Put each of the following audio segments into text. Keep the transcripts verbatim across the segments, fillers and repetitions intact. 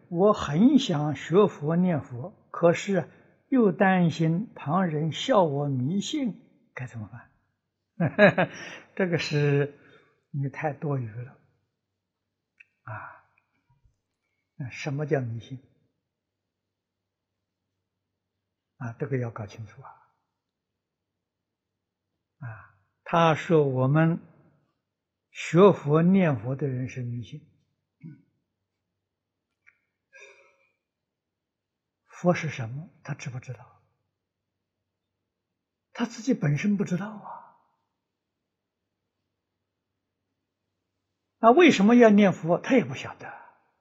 我很想学佛念佛，可是又担心旁人笑我迷信，该怎么办？这个是你太多余了啊！什么叫迷信啊？这个要搞清楚啊！啊，他说我们学佛念佛的人是迷信，佛是什么？他知不知道？他自己本身不知道啊。那为什么要念佛？他也不晓得。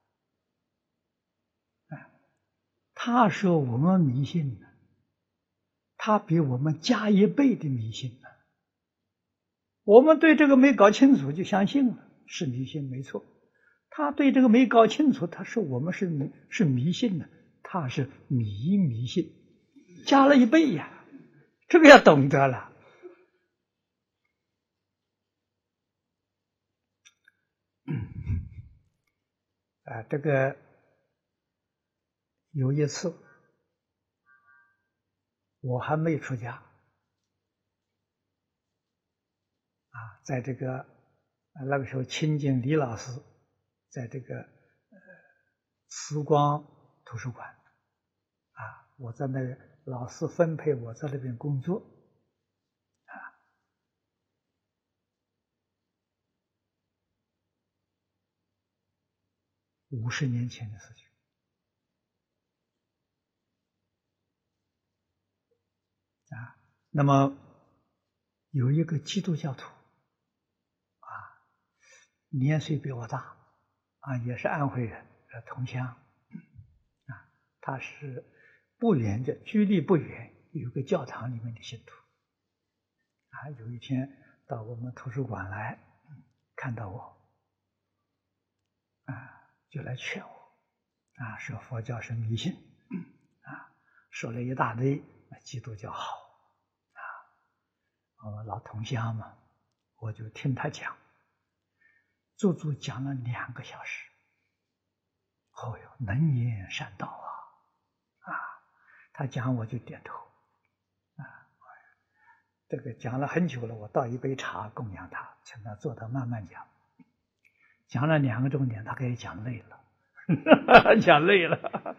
他说我们迷信呢，他比我们加一倍的迷信呢。我们对这个没搞清楚就相信了，是迷信没错。他对这个没搞清楚，他说我们是迷是迷信呢，他是迷迷信，加了一倍呀，这个要懂得了。啊，这个有一次我还没出家啊，在这个那个时候亲近李老师，在这个呃慈光图书馆啊，我在那个老师分配我在那边工作啊，五十年前的事情啊。那么有一个基督教徒啊，年岁比我大啊，也是安徽人，同乡啊，他是不远的，距离不远，有个教堂里面的信徒啊。有一天到我们图书馆来，看到我啊，就来劝我啊，说佛教是迷信啊，说了一大堆基督教好啊，我们老同乡嘛，我就听他讲，足足讲了两个小时。哦哟，能言善道啊！啊，他讲我就点头啊。这个讲了很久了，我倒一杯茶供养他，请他坐他慢慢讲。讲了两个钟点，他可以讲累了，讲累了，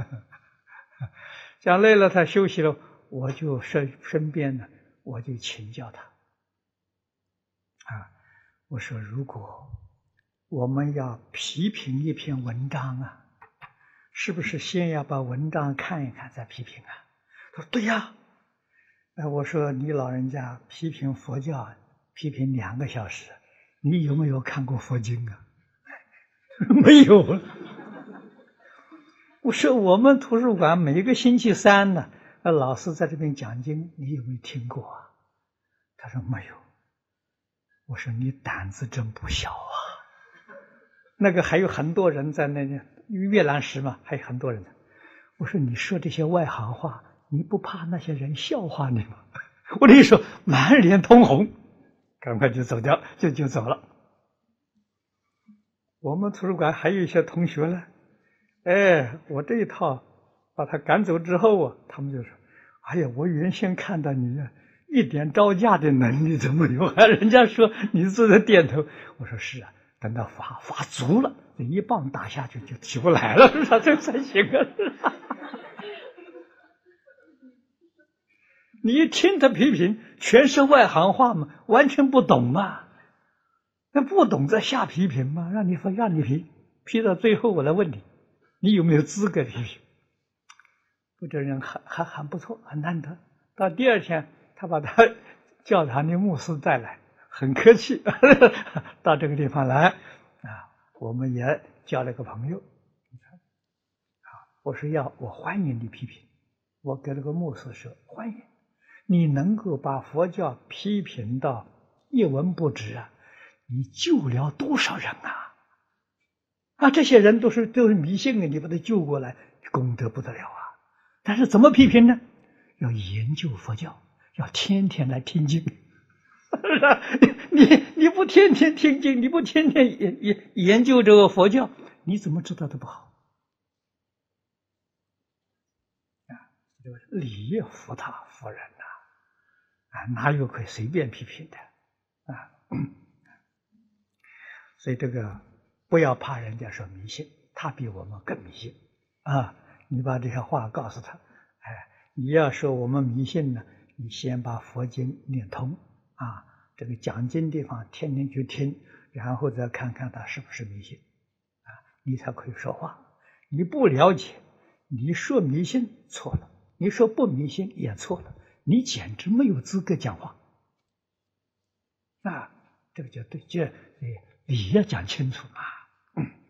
讲累了，他休息了，我就身身边呢，我就请教他啊，我说如果我们要批评一篇文章啊，是不是先要把文章看一看再批评啊？他说对呀。哎，我说你老人家批评佛教批评两个小时，你有没有看过佛经啊？没有。我说我们图书馆每个星期三呢，老师在这边讲经，你有没有听过啊？他说没有。我说你胆子真不小啊！那个还有很多人在那里，阅览室嘛，还有很多人。我说你说这些外行话，你不怕那些人笑话你吗？我那时候满脸通红，赶快就走掉，就就走了。我们图书馆还有一些同学呢，哎，我这一套把他赶走之后啊，他们就说：“哎呀，我原先看到你一点招架的能力都没有，还人家说你坐在点头。”我说：“是啊，等到发发足了，这一棒打下去就起不来了，是吧？这才行啊！”你一听他批评，全是外行话嘛，完全不懂嘛。那不懂再下批评嘛，让你让你批，批到最后我来问你，你有没有资格批评？我这人还还还不错，很难得。到第二天，他把他教堂的牧师带来，很客气，到这个地方来啊，我们也交了个朋友。啊，我说要我欢迎你批评，我给了个牧师说欢迎。你能够把佛教批评到一文不值啊，你救了多少人啊！啊，这些人都是都是迷信的，你把他救过来，功德不得了啊！但是怎么批评呢？要研究佛教，要天天来听经。你你不天天听经，你不天天研研研究这个佛教，你怎么知道它不好？ 理服他服人呐、啊，啊，哪有可以随便批评的啊？所以这个不要怕人家说迷信，他比我们更迷信啊！你把这些话告诉他，哎，你要说我们迷信呢，你先把佛经念通啊，这个讲经地方天天去听，然后再看看他是不是迷信啊，你才可以说话。你不了解，你说迷信错了，你说不迷信也错了，你简直没有资格讲话啊！这个就对，这理要讲清楚嘛。